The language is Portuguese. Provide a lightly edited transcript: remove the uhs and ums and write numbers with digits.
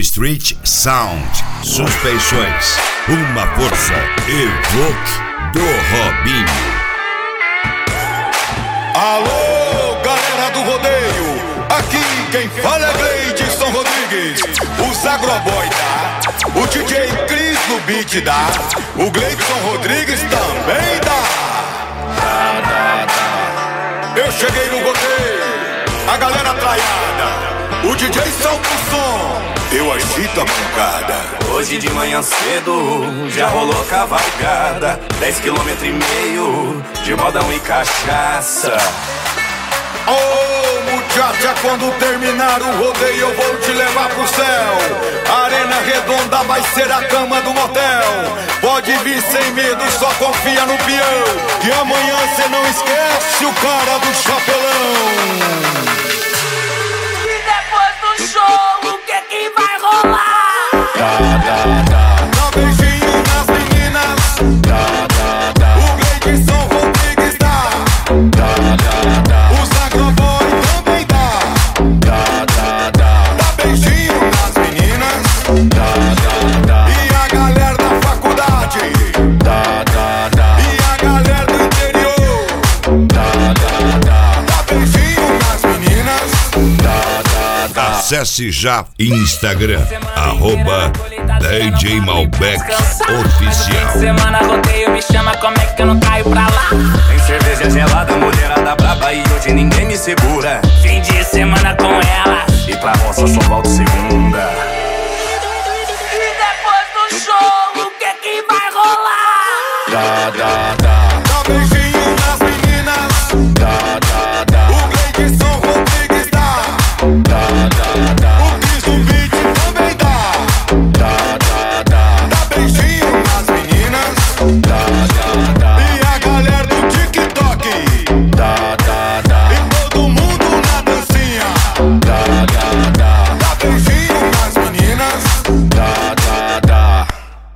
Street Sound, Suspeições, uma força e rock do Robinho. Alô, galera do rodeio, aqui quem fala é Gleidson Rodrigues. O Zagroboy dá, o DJ Cris no beat dá, o Gleidson Rodrigues também dá. Eu cheguei no rodeio, a galera traiada, o DJ solta o som, eu agito a pancada. Hoje de manhã cedo já rolou cavalgada, 10,5 km de modão e cachaça. Oh, muchacha, quando terminar o rodeio eu vou te levar pro céu. A arena redonda vai ser a cama do motel. Pode vir sem medo, só confia no peão, que amanhã cê não esquece o cara do chapelão. E depois do show, o que vai rolar? Dá beijinho nas meninas, o Gleidson Rodrigues dá, o Zagroboy também dá, dá beijinho nas meninas, e a galera da faculdade, e a galera do interior, dá beijinho nas meninas. Acesse já Instagram, @DJ Malbec Oficial. Semana rodeio, me chama, como é que eu não caio pra lá? Tem cerveja gelada, mulherada braba e hoje ninguém me segura. Fim de semana com ela. E pra roça só volto segunda. E depois do show, o que vai rolar?